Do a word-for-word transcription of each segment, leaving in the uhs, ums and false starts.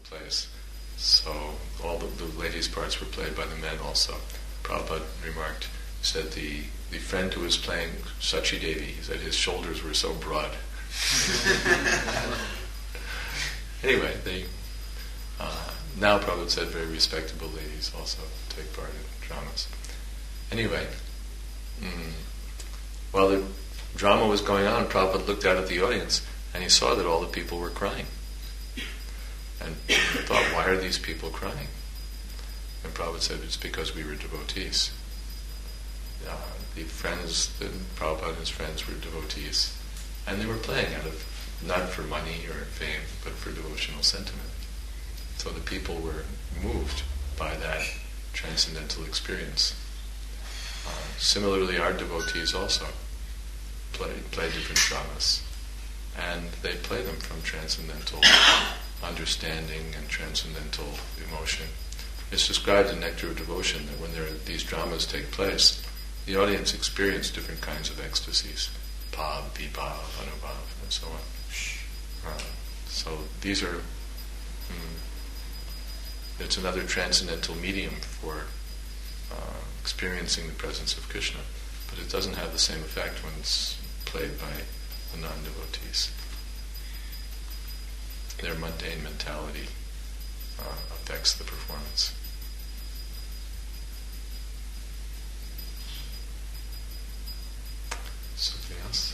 place. So all the, the ladies' parts were played by the men also. Prabhupada remarked, said the, the friend who was playing Sachi Devi, he said his shoulders were so broad. Anyway, they uh, now Prabhupada said very respectable ladies also take part in dramas. Anyway, mm, while the drama was going on, Prabhupada looked out at the audience and he saw that all the people were crying. And he thought, why are these people crying? And Prabhupada said, it's because we were devotees. Uh, the friends, the Prabhupada and his friends were devotees. And they were playing out of, not for money or fame, but for devotional sentiment. So the people were moved by that transcendental experience. Uh, similarly, our devotees also play, play different dramas. And they play them from transcendental understanding and transcendental emotion. It's described in Nectar of Devotion that when there are, these dramas take place, the audience experience different kinds of ecstasies. Bhav, Vibhav, Anubhav, and so on. Uh, so these are, mm, it's another transcendental medium for uh, experiencing the presence of Krishna, but it doesn't have the same effect when it's played by the non-devotees. Their mundane mentality uh, affects the performance. Something else?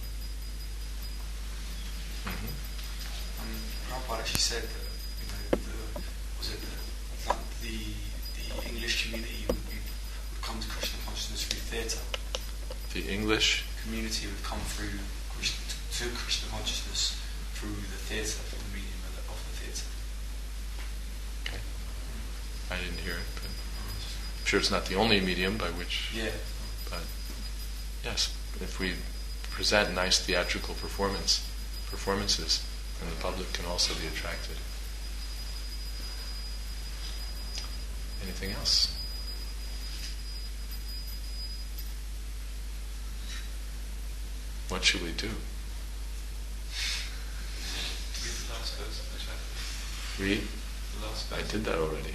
Mm-hmm. Um, Prabhupada actually said that, you know, the, was it the, that the, the English community would, be, would come to Krishna consciousness through theatre. The English community would come through Krishna, to Krishna consciousness through the theatre, through the medium of the, of the theatre. Okay. I didn't hear it, but I'm sure it's not the only medium by which. Yeah. But yes, if we present nice theatrical performance performances, then the public can also be attracted. Anything else? What should we do? Read the last verse. Read? The last verse. I did that already.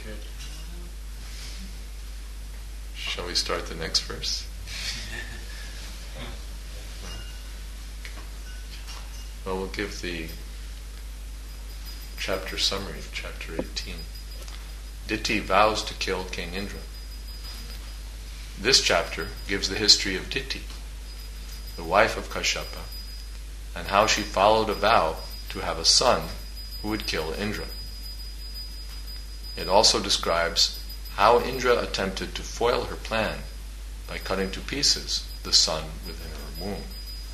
Shall we start the next verse? Well, we'll give the chapter summary of chapter eighteen. Diti vows to kill King Indra. This chapter gives the history of Diti, the wife of Kashyapa, and how she followed a vow to have a son who would kill Indra. It also describes how Indra attempted to foil her plan by cutting to pieces the son within her womb.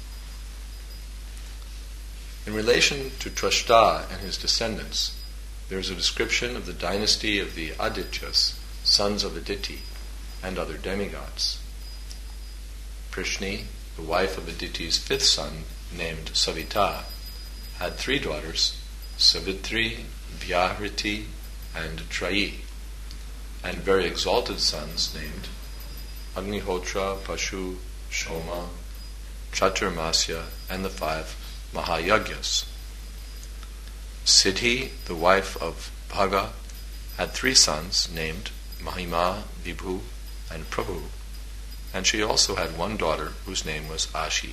In relation to Trashta and his descendants, there is a description of the dynasty of the Adityas, sons of Aditi, and other demigods. Prishni, the wife of Aditi's fifth son, named Savita, had three daughters, Savitri, Vyahriti, and Trayi, and very exalted sons named Agnihotra, Pashu, Shoma, Chaturmasya, and the five Mahayagyas. Siddhi, the wife of Bhaga, had three sons named Mahima, Vibhu, and Prabhu, and she also had one daughter whose name was Ashi.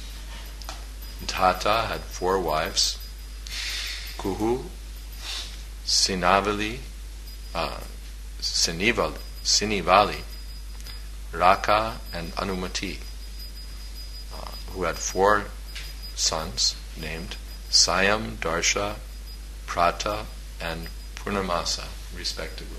Dhata had four wives, Kuhu, Sinavali, uh, Sinival, Sinivali, Raka, and Anumati, uh, who had four sons named Sayam, Darsha, Prata, and Purnamasa, respectively.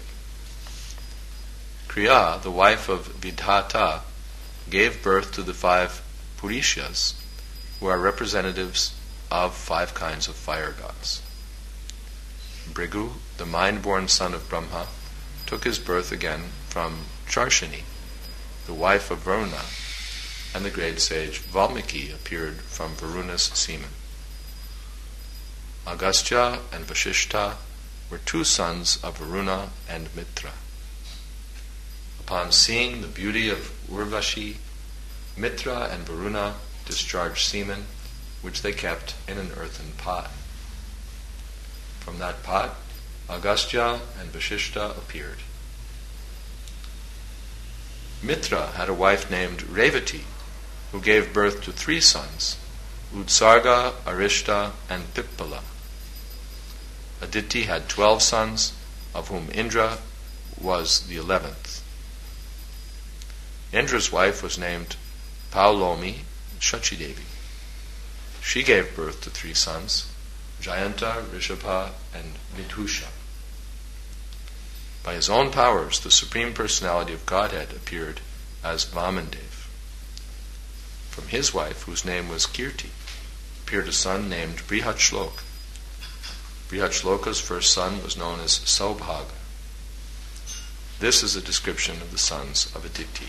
Kriya, the wife of Vidhata, gave birth to the five Purishas, who are representatives of five kinds of fire gods. Brigu, the mind-born son of Brahma, took his birth again from Charshini, the wife of Varuna, and the great sage Valmiki appeared from Varuna's semen. Agastya and Vasishta were two sons of Varuna and Mitra. Upon seeing the beauty of Urvashi, Mitra and Varuna discharged semen, which they kept in an earthen pot. From that pot, Agastya and Vasishta appeared. Mitra had a wife named Revati, who gave birth to three sons, Utsarga, Arishta, and Pippala. Aditi had twelve sons, of whom Indra was the eleventh. Indra's wife was named Paulomi Shachidevi. She gave birth to three sons, Jayanta, Rishabha, and Vidhusha. By his own powers, the Supreme Personality of Godhead appeared as Vamandev. From his wife, whose name was Kirti, appeared a son named Brihatshlok. Brihatsloka's first son was known as Saubhaga. This is a description of the sons of Aditi.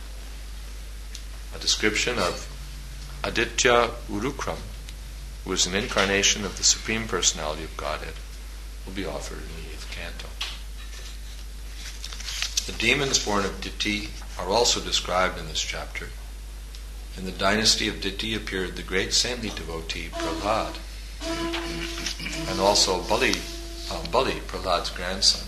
A description of Aditya Urukram, who is an incarnation of the Supreme Personality of Godhead, will be offered in the eighth canto. The demons born of Diti are also described in this chapter. In the dynasty of Diti appeared the great saintly devotee Prahlad, and also Bali, uh, Bali, Prahlad's grandson.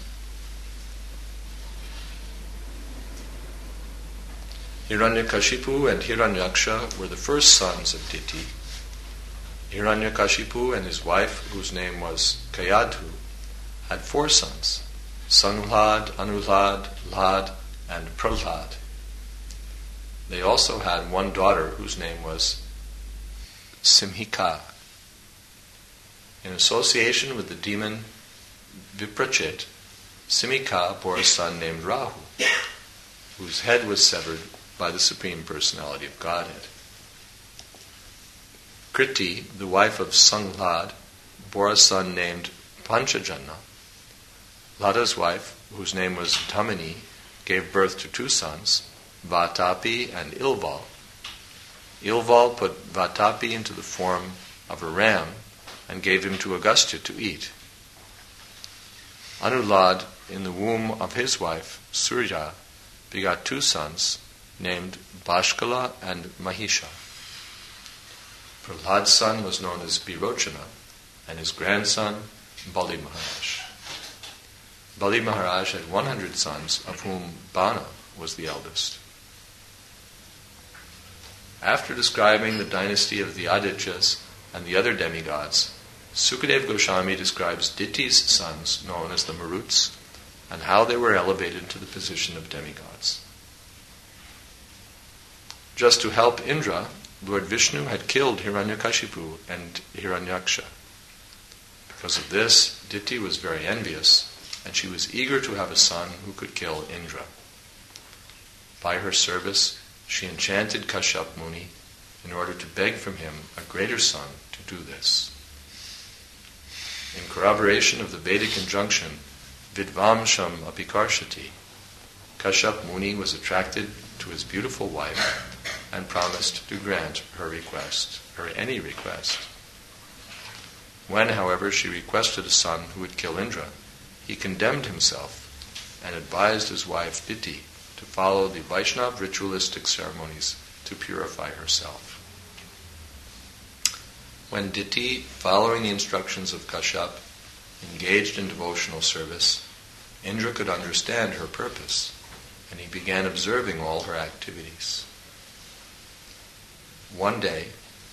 Hiranyakashipu and Hiranyaksha were the first sons of Diti. Hiranyakashipu and his wife, whose name was Kayadhu, had four sons, Sanulad, Anulad, Lad, and Prahlad. They also had one daughter whose name was Simhika. In association with the demon Viprachit, Simhika bore a son named Rahu, whose head was severed by the Supreme Personality of Godhead. Kriti, the wife of Sanglad, bore a son named Panchajana. Lada's wife, whose name was Tamini, gave birth to two sons, Vatapi and Ilval. Ilval put Vatapi into the form of a ram and gave him to Agastya to eat. Anulad, in the womb of his wife, Surya, begot two sons, named Bashkala and Mahisha. Prahlad's son was known as Birochana, and his grandson, Bali Maharaj. Bali Maharaj had one hundred sons, of whom Bana was the eldest. After describing the dynasty of the Adityas and the other demigods, Sukadev Goswami describes Diti's sons, known as the Maruts, and how they were elevated to the position of demigods. Just to help Indra, Lord Vishnu had killed Hiranyakashipu and Hiranyaksha. Because of this, Diti was very envious, and she was eager to have a son who could kill Indra. By her service, she enchanted Kashyap Muni in order to beg from him a greater son to do this. In corroboration of the Vedic injunction, Vidvamsham apikarshati, Kashyap Muni was attracted to his beautiful wife and promised to grant her request, or any request. When, however, she requested a son who would kill Indra, he condemned himself and advised his wife Diti to follow the Vaishnav ritualistic ceremonies to purify herself. When Diti, following the instructions of Kashyap, engaged in devotional service, Indra could understand her purpose, and he began observing all her activities. One day,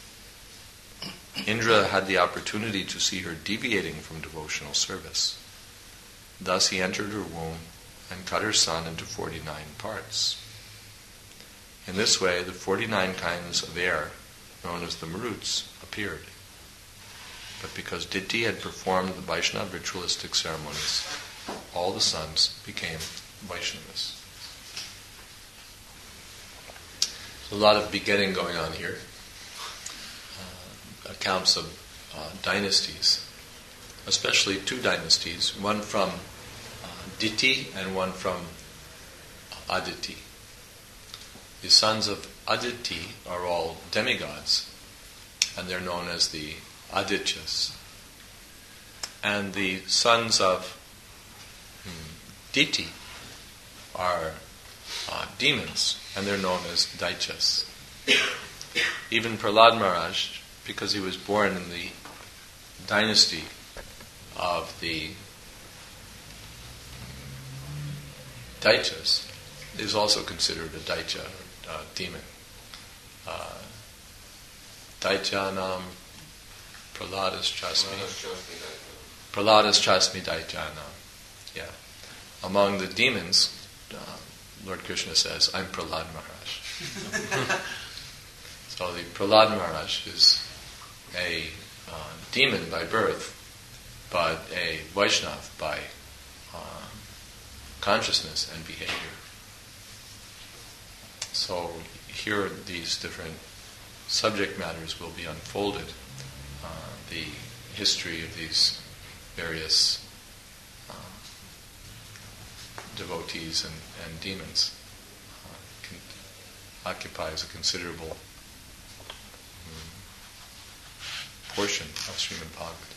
Indra had the opportunity to see her deviating from devotional service. Thus he entered her womb and cut her son into forty-nine parts. In this way, the forty-nine kinds of air, known as the Maruts, appeared. But because Diti had performed the Vaishnava ritualistic ceremonies, all the sons became Vaishnavas. A lot of begetting going on here. Uh, accounts of uh, dynasties, especially two dynasties, one from uh, Diti and one from Aditi. The sons of Aditi are all demigods, and they're known as the Adityas. And the sons of hmm, Diti are uh, demons, and they're known as Daityas. Even Prahlad Maharaj, because he was born in the dynasty of the Daityas, is also considered a Daitya, uh, demon. Uh, Daityanam Praladas Chasmi. Praladas Chasmi Daityanam. Yeah. Among the demons, uh, Lord Krishna says, I'm Prahlad Maharaj. So the Prahlad Maharaj is a uh, demon by birth, but a Vaishnav by uh, consciousness and behavior. So here these different subject matters will be unfolded. Uh, the history of these various uh, devotees and, and demons uh, can, occupies a considerable um, portion of Srimad Bhagavatam.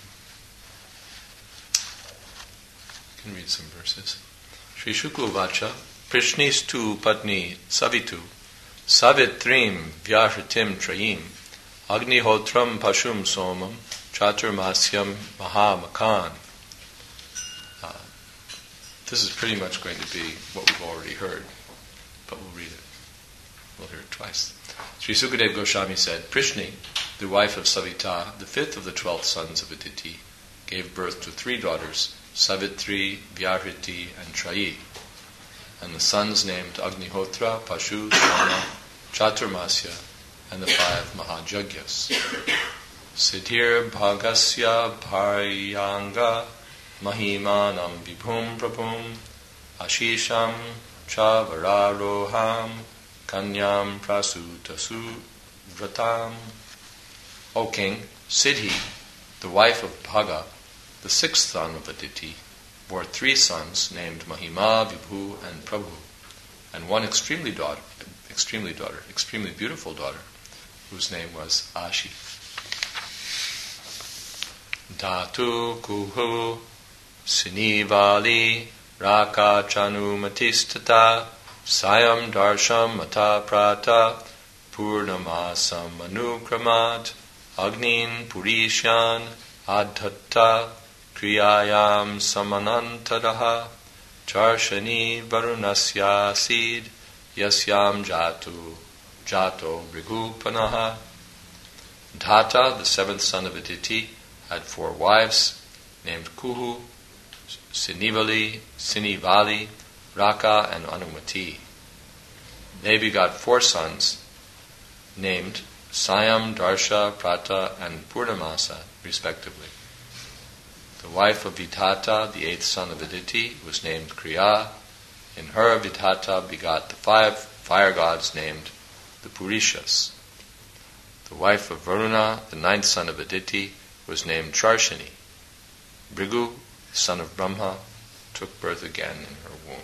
You can read some verses. Sri Shukla Vacha Prishnistu Patni Savitu Savitrim Vyahritim Trayim Agnihotram Pashum Somam Chaturmasyam Mahamakan. Uh, this is pretty much going to be what we've already heard, but we'll read it. We'll hear it twice. Sri Sukadev Goswami said, Prishni, the wife of Savita, the fifth of the twelve sons of Aditi, gave birth to three daughters, Savitri, Vyahriti, and Trayi, and the sons named Agnihotra, Pashu, Soma, Chaturmasya, and the five Mahajagyas. Siddhir Bhagasya Bharyanga Mahimanam Vibhum Prabhum Ashisham Chavararoham Kanyam Prasutasu Vratam. O King, Siddhi, the wife of Bhaga, the sixth son of Aditi, bore three sons named Mahima, Vibhu, and Prabhu, and one extremely daughter, extremely daughter, extremely beautiful daughter, whose name was Ashi. Dhatu Kuhu Sinivali Raka Chanu Matistata Sayam Darsham Mata Prata Purnamasam Anukramat Agnin Purishyan Adhatta Kriyayam Samanantadaha Charshani Varunasya Sid Yasyam Jatu Jato Brigupanaha. Dhata, the seventh son of Aditi, had four wives named Kuhu, Sinivali, Sinivali, Raka, and Anumati. They begot four sons named Sayam, Darsha, Prata, and Purnamasa, respectively. The wife of Vidhata, the eighth son of Aditi, was named Kriya. In her, Vidhata begot the five fire gods named the Purishas. The wife of Varuna, the ninth son of Aditi, was named Charshani. Brigu, son of Brahma, took birth again in her womb.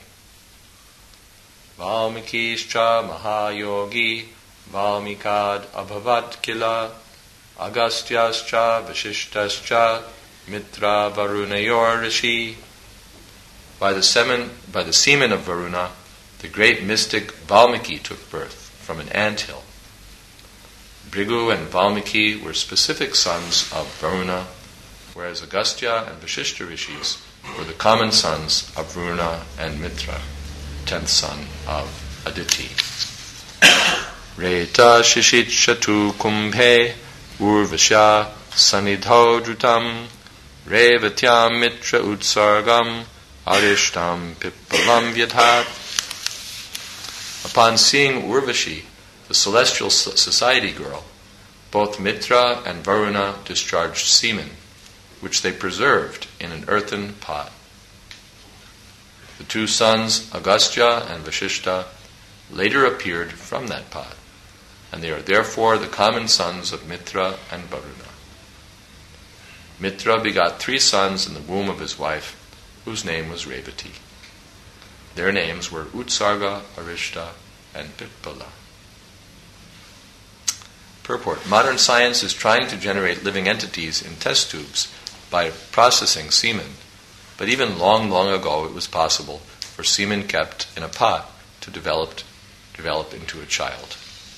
Valmikischa Mahayogi Valmikad Abhavat Kila Agastyascha Vashishtascha Mitra Varunayor Rishi. By the semen, by the semen of Varuna, the great mystic Valmiki took birth from an anthill. Brigu and Valmiki were specific sons of Varuna, whereas Agastya and Vashishta rishis were the common sons of Varuna and Mitra, tenth son of Aditi. Reta Shishit Shatu Kumbhe Urvasya Sanidho Drutam Revatyam Mitra Utsargam Arishtam Pippalam Vyadhat. Upon seeing Urvashi, the celestial society girl, both Mitra and Varuna discharged semen, which they preserved in an earthen pot. The two sons, Agastya and Vashishta, later appeared from that pot, and they are therefore the common sons of Mitra and Varuna. Mitra begot three sons in the womb of his wife, whose name was Revati. Their names were Utsarga, Arishta, and Pippala. Purport. Modern science is trying to generate living entities in test tubes by processing semen, but even long, long ago it was possible for semen kept in a pot to develop, develop into a child.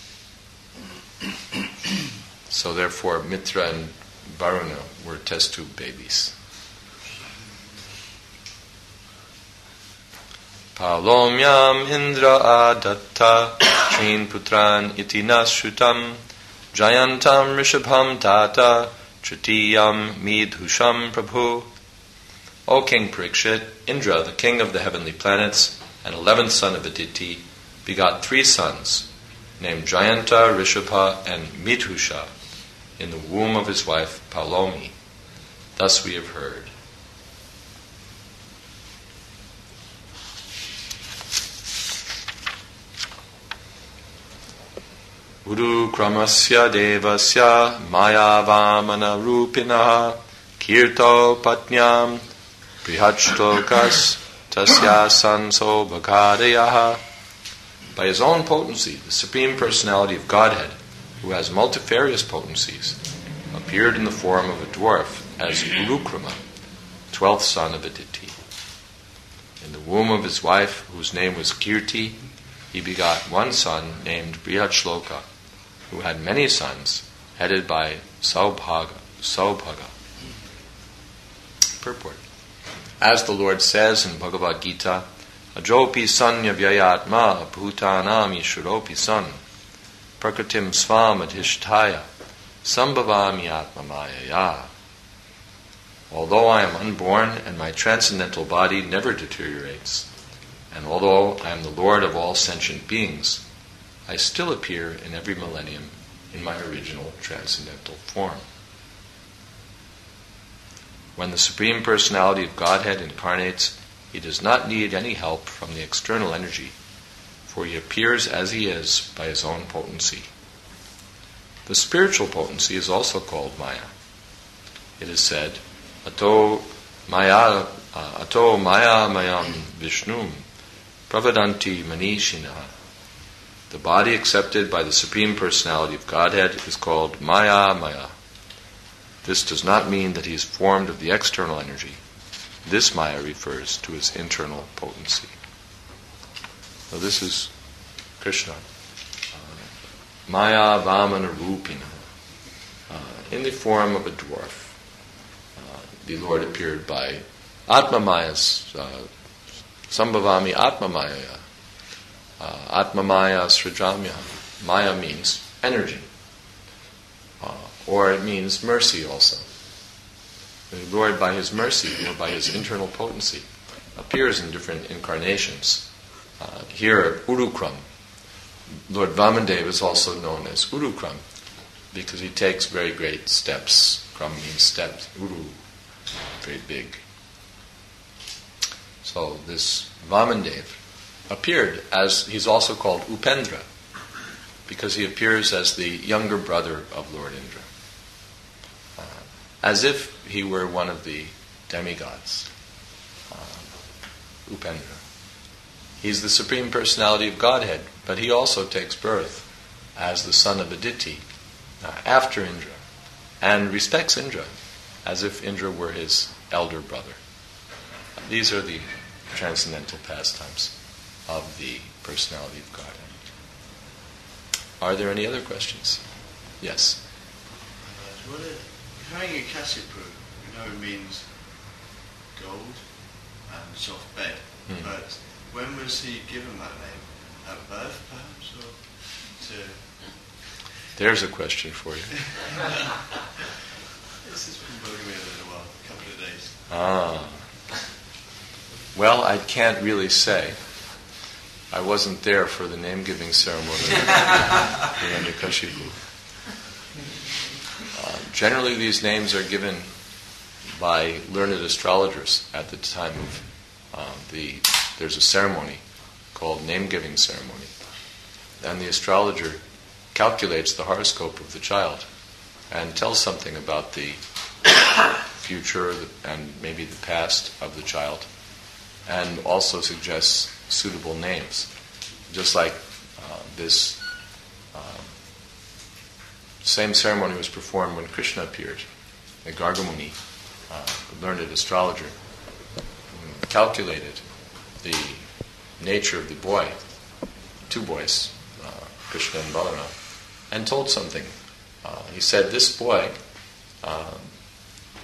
So therefore Mitra and Varuna were test tube babies. Palomyam Indra Adatta Trin Putran Iti Nashrutam Jayantam Rishabham Tata Tritiyam Midhusham Prabhu. O King Parikshit, Indra, the king of the heavenly planets and eleventh son of Aditi, begot three sons, named Jayanta, Rishabha, and Midhusha, in the womb of his wife Palomi. Thus we have heard. Uru Kramasya Devasya Maya Vamana Rupinaha Kirto Patnyam Brihachtokas Tasya Sanso Bhagadayaha. By his own potency, the Supreme Personality of Godhead, who has multifarious potencies, appeared in the form of a dwarf as Urukrama, twelfth son of Aditi. In the womb of his wife, whose name was Kirti, he begot one son named Brihachloka, who had many sons, headed by Saubhaga. Saubhaga. Purport. As the Lord says in Bhagavad Gita, Ajopi sanya vyayatma bhutanam ishuropi san prakritim svam adhishtaya sambhavami atmamayaya. Although I am unborn and my transcendental body never deteriorates, and although I am the Lord of all sentient beings, I still appear in every millennium in my original transcendental form. When the Supreme Personality of Godhead incarnates, he does not need any help from the external energy, for he appears as he is by his own potency. The spiritual potency is also called Maya. It is said, Ato Maya, uh, Ato Maya Mayam Vishnum Pravadanti Manishina. The body accepted by the Supreme Personality of Godhead is called Maya Maya. This does not mean that he is formed of the external energy. This Maya refers to his internal potency. So this is Krishna. Uh, Maya Vamana Rupina. Uh, in the form of a dwarf. Uh, the Lord appeared by Atma Mayas, uh, Sambhavami Atma Maya. Uh, Atma Maya Srajamya. Maya means energy. Uh, or it means mercy also. The Lord, by his mercy, or by his internal potency, appears in different incarnations. Uh, here, Urukram. Lord Vamandev is also known as Urukram because he takes very great steps. Kram means steps. Uru, very big. So this Vamandev appeared as, he's also called Upendra because he appears as the younger brother of Lord Indra. Uh, as if he were one of the demigods, uh, Upendra. He's the Supreme Personality of Godhead, but he also takes birth as the son of Aditi uh, after Indra, and respects Indra as if Indra were his elder brother. These are the transcendental pastimes of the Personality of Godhead. Are there any other questions? Yes? Uh, what carrying a Kasipru, we know it means gold and soft bed, mm. but when was he given that name? At birth, perhaps, or to... There's a question for you. This has been bugging me a little while, a couple of days. Ah. Well, I can't really say. I wasn't there for the name-giving ceremony of Hiranyakashipu. Uh, generally, these names are given by learned astrologers at the time of uh, the... There's a ceremony called name-giving ceremony. And the astrologer calculates the horoscope of the child and tells something about the future and maybe the past of the child, and also suggests suitable names. Just like uh, this uh, same ceremony was performed when Krishna appeared. The Gargamuni, uh, the learned astrologer, calculated the nature of the boy, two boys, uh, Krishna and Balaram, and told something. Uh, he said, "This boy uh,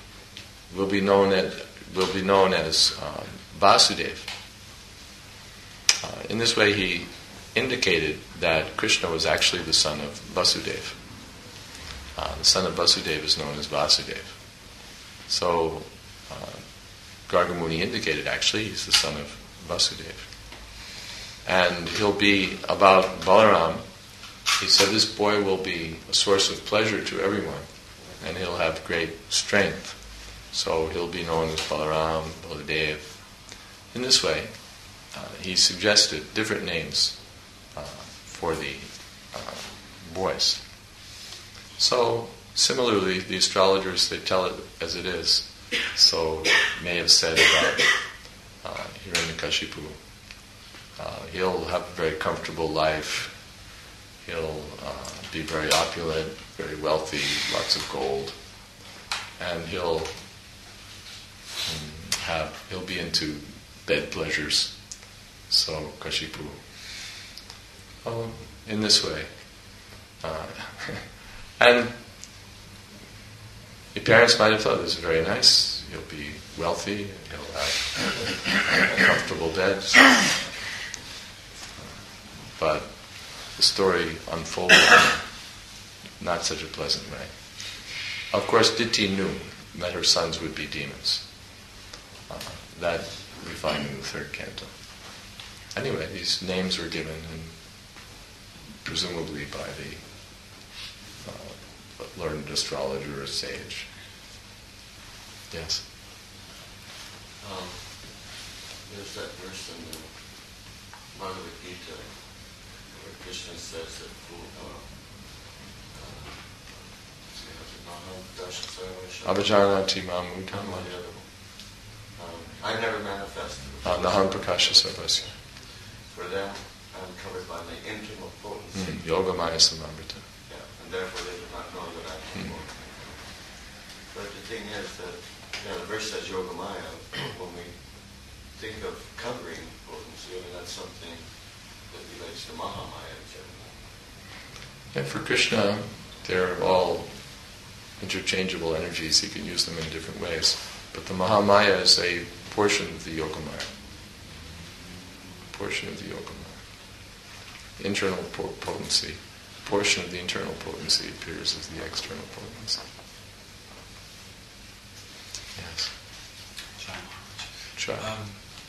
will be known as will be known as uh, Vasudeva." Uh, in this way, he indicated that Krishna was actually the son of Vasudeva. Uh, the son of Vasudeva is known as Vasudeva. So, uh, Gargamuni indicated actually he's the son of Vasudeva. And he'll be about Balaram. He said this boy will be a source of pleasure to everyone, and he'll have great strength. So he'll be known as Balaram, Baladev. In this way, uh, he suggested different names uh, for the uh, boys. So similarly, the astrologers, they tell it as it is. So may have said about uh, Hiranyakashipu, uh, he'll have a very comfortable life. He'll uh, be very opulent, very wealthy, lots of gold, and he'll um, have he'll be into bed pleasures. So Kashipu, oh, in this way, uh, and the parents might have thought this is very nice. He'll be wealthy. He'll have comfortable beds, but the story unfolded in not such a pleasant way. Of course, Diti knew that her sons would be demons. Uh, that we find in the third canto. Anyway, these names were given, and presumably by the uh, learned astrologer or sage. Yes? Um, there's that verse in the Bhagavad Gita where Krishna says that Abhijanati Mamudam I never manifested. Naham Prakasha Sarvasya. For them, I'm covered by my internal potency. Mm, Yoga Maya Samamrita. Yeah, and therefore they do not know that I am. Mm. But the thing is that, you know, the verse says Yoga Maya. When we think of covering potency, I mean, that's something that relates to Mahamaya in general. And for Krishna, they're all interchangeable energies. He can use them in different ways. But the Mahamaya is a portion of the Yogamaya. Portion of the Yogamaya. Internal po- potency. Portion of the internal potency appears as the external potency. Yes. Try. Um,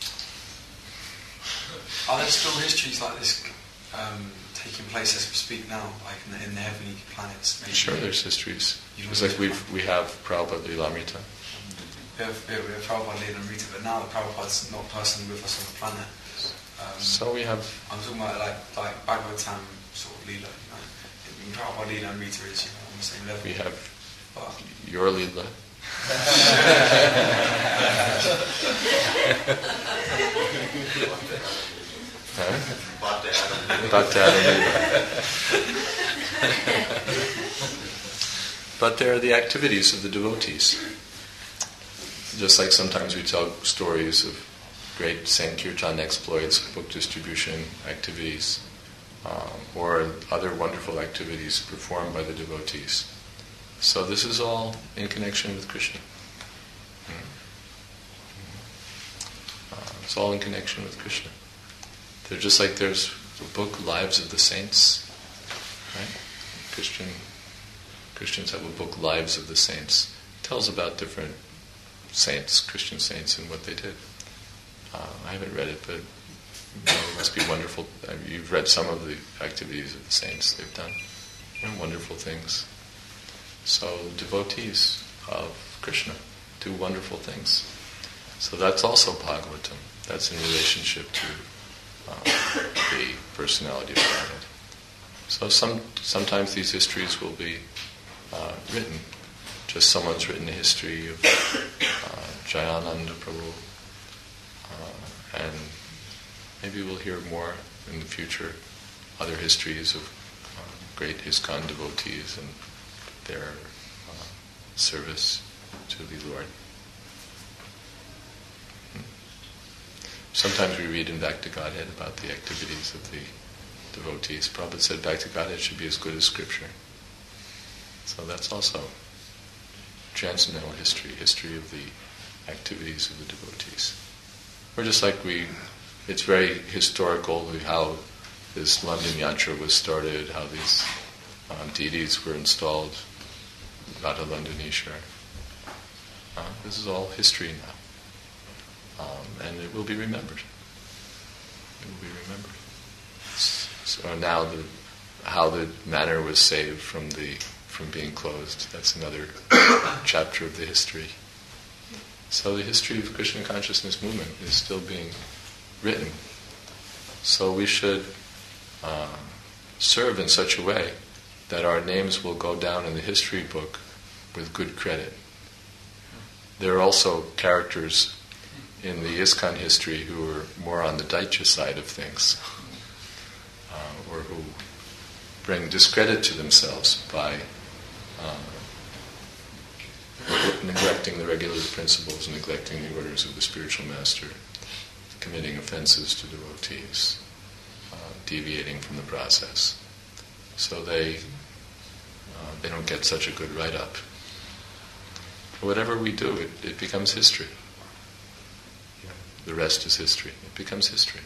are there still histories like this um, taking place as we speak now, like in the, in the heavenly planets? Maybe? Sure, there's histories. It's like we've, we have Prabhupada Lilamrita. We have, we have Prabhupada Lilamrita, but now the Prabhupada's not personally with us on the planet. Um, so we have... I'm talking about like like Bhagavatam sort of Leela, you know. In Prabhupada Lilamrita is, you know, on the same level. We have but, your Leela. Bhakti But there are the activities of the devotees. Just like sometimes we tell stories of great Sankirtan exploits, book distribution activities, um, or other wonderful activities performed by the devotees. So this is all in connection with Krishna. Uh, it's all in connection with Krishna. They're just like there's the book Lives of the Saints, right? Christian Christians have a book Lives of the Saints. It tells about different saints, Christian saints, and what they did. Uh, I haven't read it, but you know, it must be wonderful. I mean, you've read some of the activities of the saints they've done. You know, wonderful things. So devotees of Krishna do wonderful things. So that's also Bhagavatam. That's in relationship to uh, the personality of Godhead. So some sometimes these histories will be uh, written. Just someone's written a history of uh, Jayananda Prabhu, uh, and maybe we'll hear more in the future, other histories of uh, great ISKCON devotees and their uh, service to the Lord. Sometimes we read in Back to Godhead about the activities of the devotees. Prabhupada said Back to Godhead should be as good as Scripture. So that's also transcendental history, history of the activities of the devotees. Or just like we it's very historical how this London yantra was started, how these um, deities were installed, Radha London Ishwar. Uh, this is all history now, um, and it will be remembered. It will be remembered. So now the how the manor was saved from the from being closed. That's another chapter of the history. So the history of Krishna consciousness movement is still being written. So we should uh, serve in such a way that our names will go down in the history book with good credit. There are also characters in the ISKCON history who are more on the Daitya side of things, uh, or who bring discredit to themselves by uh, neglecting the regular principles, neglecting the orders of the spiritual master, committing offenses to devotees, uh, deviating from the process. So they uh, they don't get such a good write-up. Whatever we do, it, it becomes history. The rest is history. It becomes history.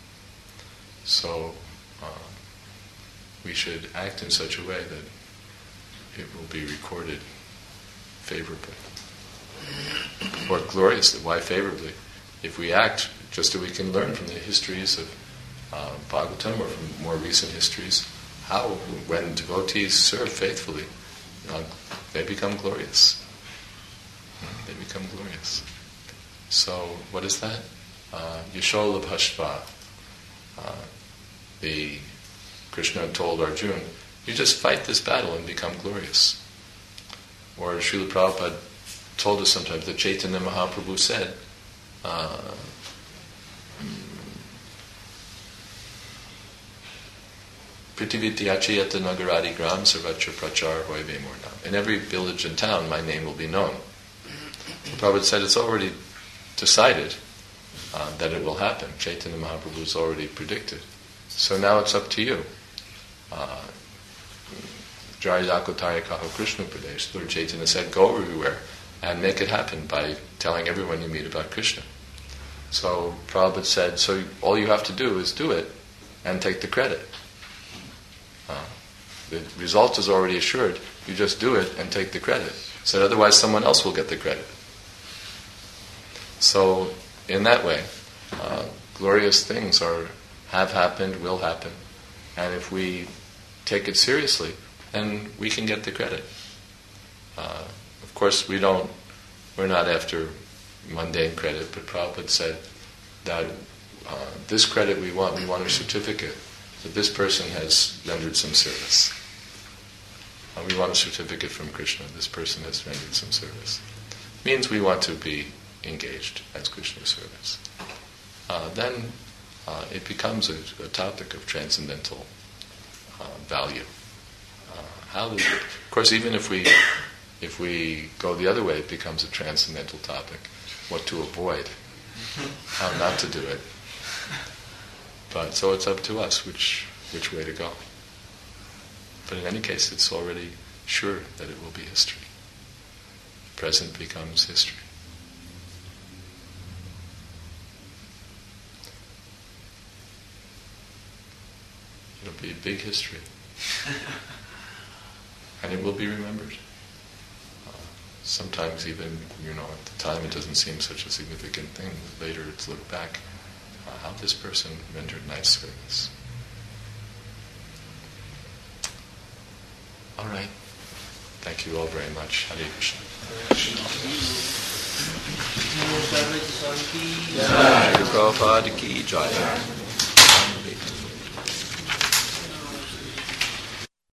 So uh, we should act in such a way that it will be recorded favorably. Or gloriously. Why favorably? If we act just so we can learn from the histories of uh, Bhagavatam or from more recent histories, how, when devotees serve faithfully, uh, they become glorious. They become glorious. So, what is that? Uh, Yashola Bhashva. Uh, the Krishna told Arjuna, you just fight this battle and become glorious. Or Srila Prabhupada told us sometimes that Chaitanya Mahaprabhu said, uh, Pritivityachayata nagaradi gram sarvatra prachar hoive mornam. In every village and town, my name will be known. Prabhupada said it's already decided uh, that it will happen. Chaitanya Mahaprabhu has already predicted. So now it's up to you. Jayadakotaya Kaho Krishna Pradesh. Lord Chaitanya said, go everywhere and make it happen by telling everyone you meet about Krishna. So Prabhupada said, so all you have to do is do it and take the credit. Uh, the result is already assured. You just do it and take the credit. So otherwise someone else will get the credit. So in that way, uh, glorious things are have happened, will happen, and if we take it seriously, then we can get the credit. Uh, of course, we don't. We're not after mundane credit, but Prabhupada said that uh, this credit we want, we want a certificate that this person has rendered some service. Uh, we want a certificate from Krishna. This person has rendered some service. Means we want to be engaged as Krishna's service. Uh, then uh, it becomes a, a topic of transcendental uh, value. Uh, how, the, of course, even if we if we go the other way, it becomes a transcendental topic. What to avoid, how not to do it. But so it's up to us which which way to go. But in any case, it's already sure that it will be history. Present becomes history. It'll be a big history. And it will be remembered. Uh, sometimes even, you know, at the time it doesn't seem such a significant thing. Later it's looked back, uh, how this person rendered nice service. All right. Thank you all very much. Hare Krishna. Jai Prabhupada ki Jai.